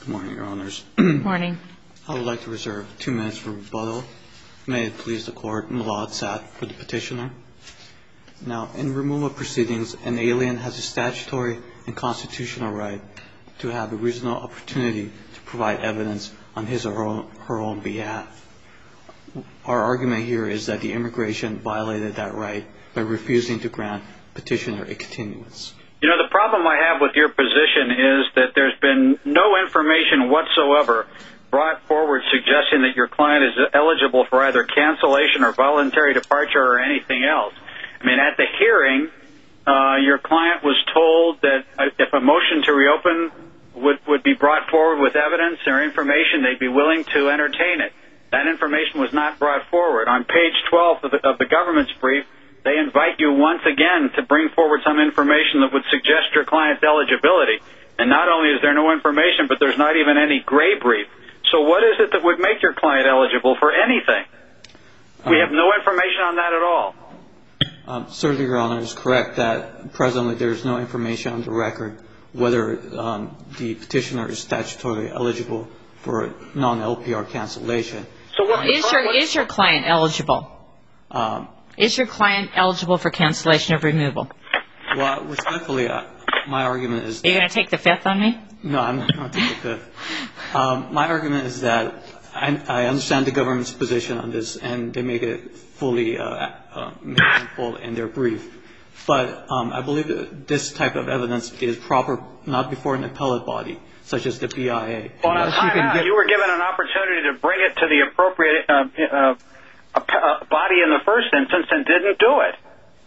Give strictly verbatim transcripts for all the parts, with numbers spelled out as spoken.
Good morning, Your Honors. Good morning. I would like to reserve two minutes for rebuttal. May it please the Court, Malad Sat for the petitioner. Now, in removal proceedings, an alien has a statutory and constitutional right to have a reasonable opportunity to provide evidence on his or her own, her own behalf. Our argument here is that the immigration violated that right by refusing to grant petitioner a continuance. You know, the problem I have with your position is that there's been no information whatsoever brought forward suggesting that your client is eligible for either cancellation or voluntary departure or anything else. I mean, at the hearing, uh, your client was told that if a motion to reopen would, would be brought forward with evidence or information, they'd be willing to entertain it. That information was not brought forward. On page twelve of the, of the government's brief, they invite you once again to bring forward some information that would suggest your client's eligibility. And not only is there no information, but there's not even any gray brief. So what is it that would make your client eligible for anything? We have no information on that at all. Um, certainly, Your Honor, is correct that presently there is no information on the record whether um, the petitioner is statutorily eligible for non-L P R cancellation. So what is your is your client eligible? Um, is your client eligible for cancellation of removal? Well, respectfully, uh, my argument is... Are you going to take the fifth on me? No, I'm not going to take the fifth. Um, my argument is that I, I understand the government's position on this, and they make it fully uh, uh, meaningful in their brief. But um, I believe that this type of evidence is proper not before an appellate body, such as the B I A. Well, now, time out. Get... You were given an opportunity to bring it to the appropriate uh, uh, uh, body in the first instance and didn't do it.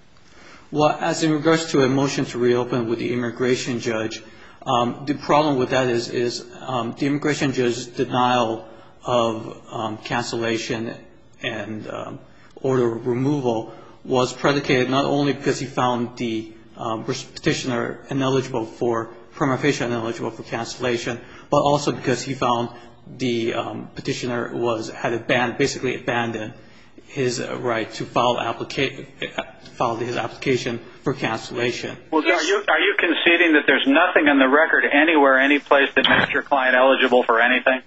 Well, as in regards to a motion to reopen with the immigration judge, um, the problem with that is, is um, the immigration judge's denial of um, cancellation and um, order of removal was predicated not only because he found the um, petitioner ineligible for, prima facie ineligible for cancellation, but also because he found the um, petitioner was had abandoned, basically abandoned his uh, right to file applica- file his application for cancellation. Well, are you are you conceding that there's nothing in the record anywhere, any place that makes your client eligible for anything?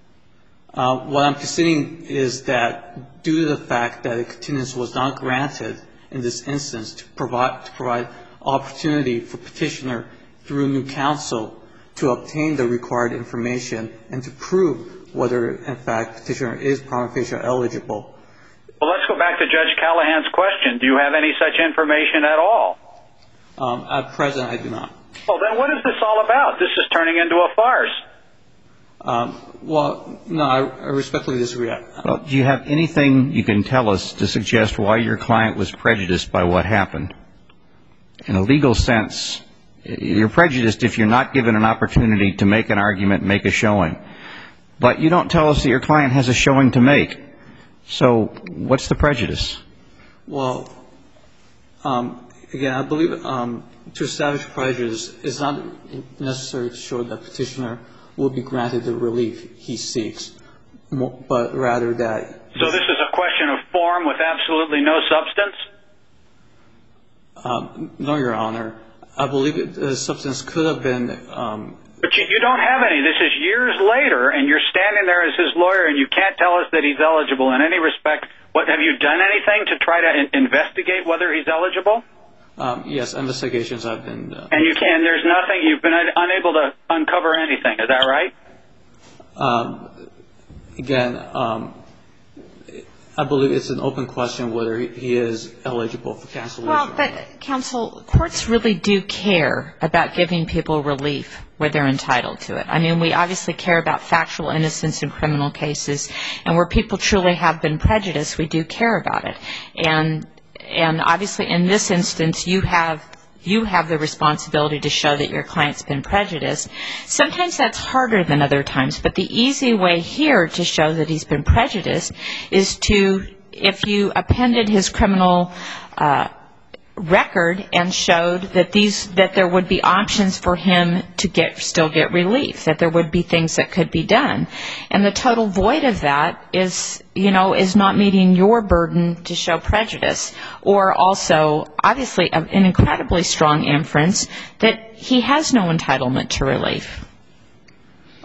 Uh, what I'm conceding is that due to the fact that a continuance was not granted in this instance to provide to provide opportunity for petitioner through new counsel to obtain the required information and to prove whether, in fact, petitioner is prima facie eligible. Well, let's go back to Judge Callahan's question. Do you have any such information at all? Um, at present, I do not. Well, then what is this all about? This is turning into a farce. Um, well, no, I, I respectfully disagree. Well, do you have anything you can tell us to suggest why your client was prejudiced by what happened? In a legal sense, you're prejudiced if you're not given an opportunity to make an argument, make a showing. But you don't tell us that your client has a showing to make. So what's the prejudice? Well, um, again, I believe um, to establish prejudice is not necessary to show that petitioner will be granted the relief he seeks, but rather that... So this is a question of form with absolutely no substance? Um, no, Your Honor. I believe the substance could have been... Um, but you, you don't have any. This is years later, and you're standing there as his lawyer, and you can't tell us that he's eligible in any respect. What, have you done anything to try to in- investigate whether he's eligible? Um, yes, investigations have been... Uh, and you can. There's nothing. You've been unable to uncover anything. Is that right? Um, again, um, I believe it's an open question whether he, he is eligible for cancellation. Well, but, counsel, courts really do care about giving people relief where they're entitled to it. I mean, we obviously care about factual innocence in criminal cases, and where people truly have been prejudiced, we do care about it. And and obviously, in this instance, you have you have the responsibility to show that your client's been prejudiced. Sometimes that's harder than other times, but the easy way here to show that he's been prejudiced is to, if you appended his criminal uh, record and showed that these that there would be options for him to get still get relief, that there would be things that could be done, and the total void of that is you know is not meeting your burden to show prejudice, or also obviously an incredibly strong inference that he has no entitlement to relief.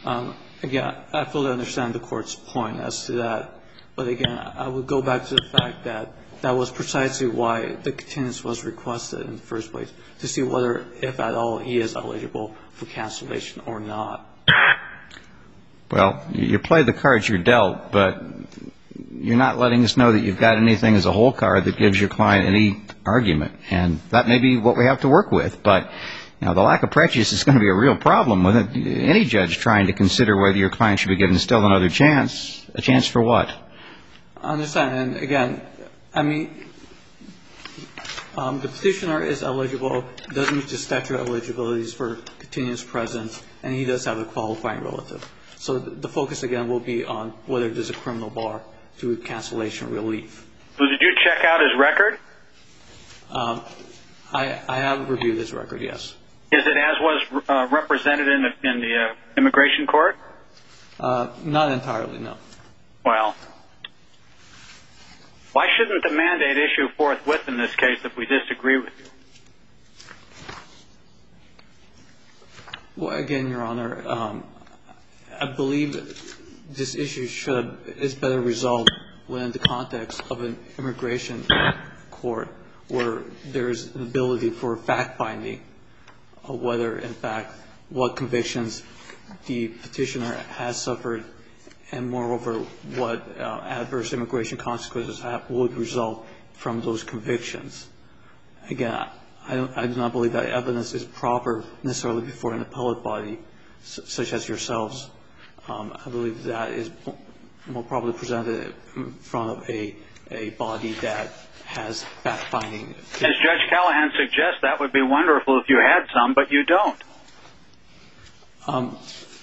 Um, again, I fully understand the Court's point as to that. But again, I would go back to the fact that that was precisely why the continuance was requested in the first place, to see whether, if at all, he is eligible for cancellation or not. Well, you play the cards you're dealt, but you're not letting us know that you've got anything as a whole card that gives your client any argument. And that may be what we have to work with. But, you know, the lack of prejudice is going to be a real problem with it. Any judge trying to consider whether your client should be given still another chance, a chance for what? I understand. And again, I mean, um, the petitioner is eligible, doesn't meet the statute of eligibilities for continuous presence, and he does have a qualifying relative. So the focus, again, will be on whether there's a criminal bar to cancellation relief. So did you check out his record? Um, I, I have reviewed his record, yes. Is it as was uh, represented in the, in the uh, immigration court? Uh, not entirely, no. Well, why shouldn't the mandate issue forthwith in this case if we disagree with you? Well, again, Your Honor, um, I believe this issue should is better resolved within the context of an immigration court where there's an ability for fact-finding of whether, in fact, what convictions the petitioner has suffered, and moreover, what uh, adverse immigration consequences have, would result from those convictions. Again, I, don't, I do not believe that evidence is proper necessarily before an appellate body s- such as yourselves. Um, I believe that is more probably presented in front of a, a body that has fact-finding. As Judge Callahan suggests, that would be wonderful if you had some, but you don't. Um,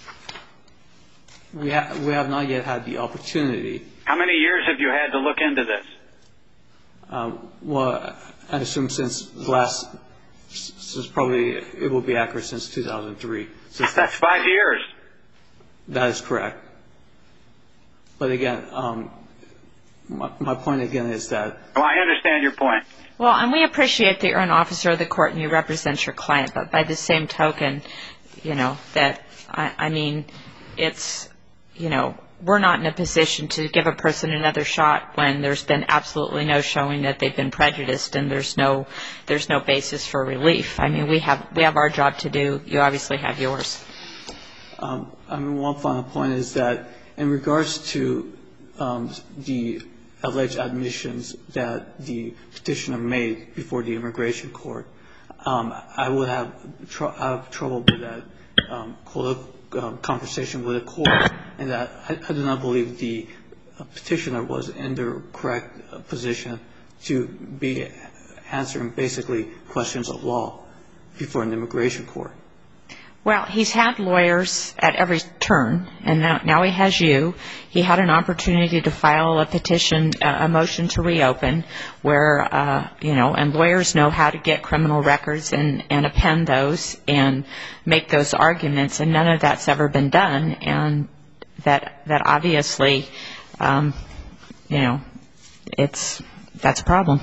we, ha- we have not yet had the opportunity. How many years have you had to look into this? Um, well, I assume since the last, since probably it will be accurate since two thousand three. Since That's five years. That is correct. But again, um, my, my point again is that. Well, I understand your point. Well, and we appreciate that you're an officer of the court and you represent your client, but by the same token, you know, that, I, I mean, it's, you know, we're not in a position to give a person another shot when there's been absolutely no showing that they've been prejudiced and there's no, there's no basis for relief. I mean, we have, we have our job to do. You obviously have yours. Um, I mean, one final point is that in regards to um, the alleged admissions that the petitioner made before the immigration court, um, I would have, tr- have trouble with that um, um, conversation with the court, and that I, I do not believe the petitioner was in the correct position to be answering basically questions of law before an immigration court. Well, he's had lawyers at every turn, and now, now he has you. He had an opportunity to file a petition, uh, a motion to reopen, where, uh, you know, and lawyers know how to get criminal records and, and append those and make those arguments, and none of that's ever been done, and that that obviously, um, you know, it's that's a problem.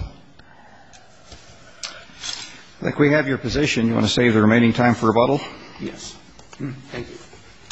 I think we have your position. You want to save the remaining time for rebuttal? Yes. Thank you.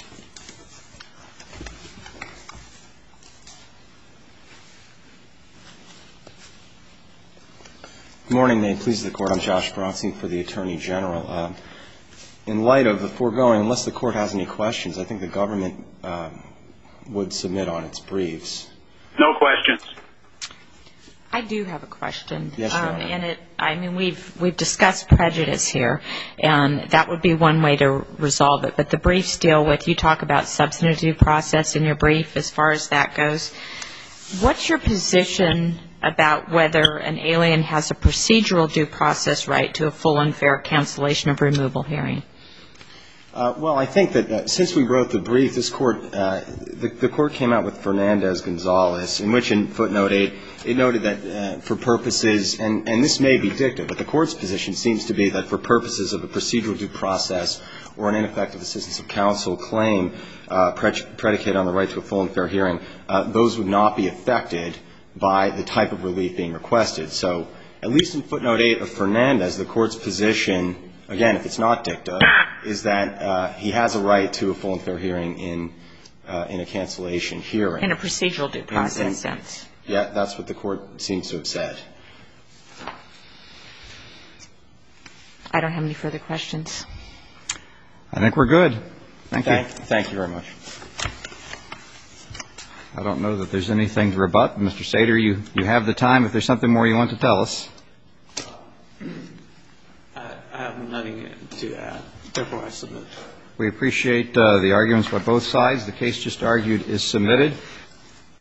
Good morning. May it please the Court. I'm Josh Bronstein for the Attorney General. Uh, in light of the foregoing, unless the Court has any questions, I think the government um, would submit on its briefs. No questions. I do have a question. Yes, Your um, Honor. and it, I mean, we've we've discussed prejudice here, and that would be one way to resolve it. But the briefs deal with, you talk about substantive due process in your brief as far as that goes. What's your position about whether an alien has a procedural due process right to a full and fair cancellation of removal hearing? Uh, well, I think that uh, since we wrote the brief, this court, uh, the, the court came out with Fernandez-Gonzalez, in which in footnote eight, it noted that uh, for purposes, and, and this may be dicta, but the court's position seems to be that for purposes of a procedural due process or an ineffective assistance of counsel claim uh, pre- predicated on the right to a full and fair hearing, uh, those would not be affected by the type of relief being requested. So at least in footnote eight of Fernandez, the court's position, again, if it's not dicta, is that uh, he has a right to a full and fair hearing in uh, in a cancellation hearing. In a procedural due process in, in, sense. Yeah, that's what the court seems to have said. I don't have any further questions. I think we're good. Thank, thank you. Thank you very much. I don't know that there's anything to rebut. Mister Sater, you, you have the time if there's something more you want to tell us. I, I have nothing to add. Therefore, I submit. We appreciate uh, the arguments by both sides. The case just argued is submitted.